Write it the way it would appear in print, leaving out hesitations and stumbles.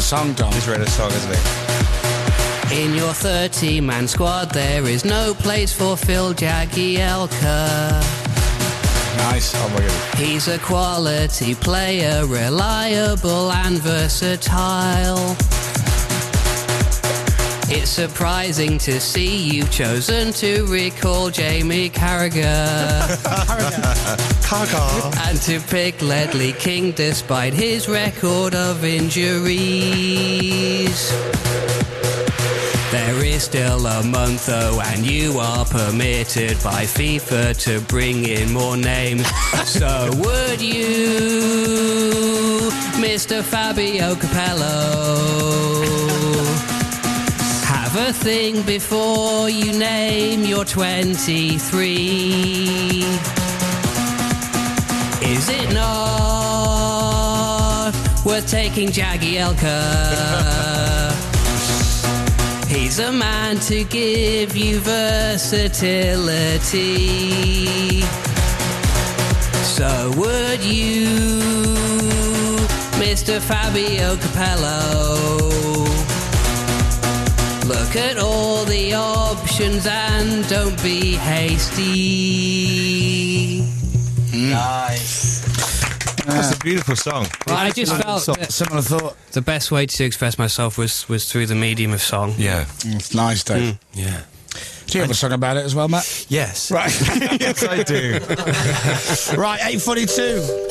song, Dom. He's written a song, hasn't he? In your 30-man squad, there is no place for Phil Jagielka. Nice. Oh my goodness. He's a quality player, reliable and versatile. It's surprising to see you've chosen to recall Jamie Carragher and to pick Ledley King despite his record of injuries. There is still a month though, and you are permitted by FIFA to bring in more names. So would you, Mr. Fabio Capello, have a think before you name your 23? Is it not worth taking Jagielka? He's a man to give you versatility. So would you, Mr. Fabio Capello, look at all the options and don't be hasty. Nice. That's a beautiful song. Well, I just felt that Similar thought. the best way to express myself was through the medium of song. Yeah. It's nice, Dave. Yeah. Do you have a song about it as well, Matt? Yes. Right. Yes, I do. Right, 8:42.